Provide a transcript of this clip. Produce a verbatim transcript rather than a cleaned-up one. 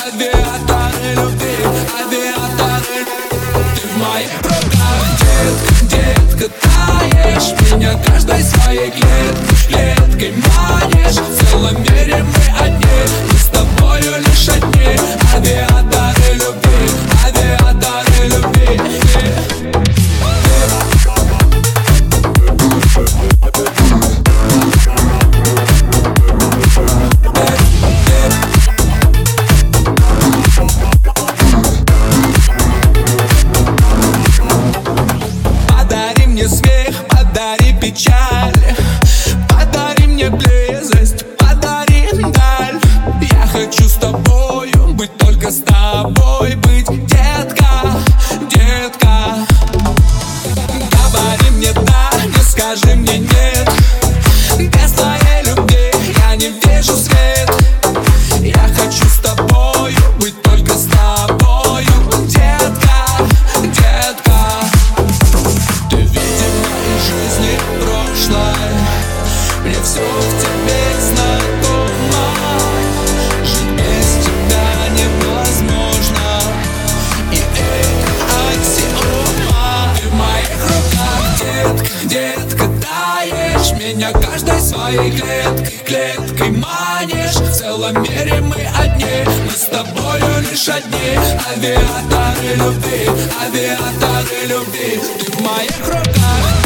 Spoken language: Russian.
Авиаторы любви, авиаторы. Ты в моих руках, детка, детка, таешь. Меня каждой своей клеткой, клеткой манишь. В целом мире мы одни, мы с тобою лишь одни. Авиаторы любви, авиаторы любви. Подари мне смех, подари печаль, подари мне близость, подари даль. Я хочу с тобою быть, только с тобой быть, детка, детка. Говори мне да, не скажи мне нет. Без твоей любви я не вижу свет. Я хочу с тобою быть, только с тобою, детка, детка. Ты видишь в моей жизни прошлое, мне все в тебе знакомо. Жить без тебя невозможно, и это аксиома. Ты в моих руках, детка, детка, таешь. Меня каждой своей клеткой, клеткой манишь. В целом мире мы одни, мы с тобою лишь одни. Авиаторы любви, авиаторы любви. Ты в моих руках.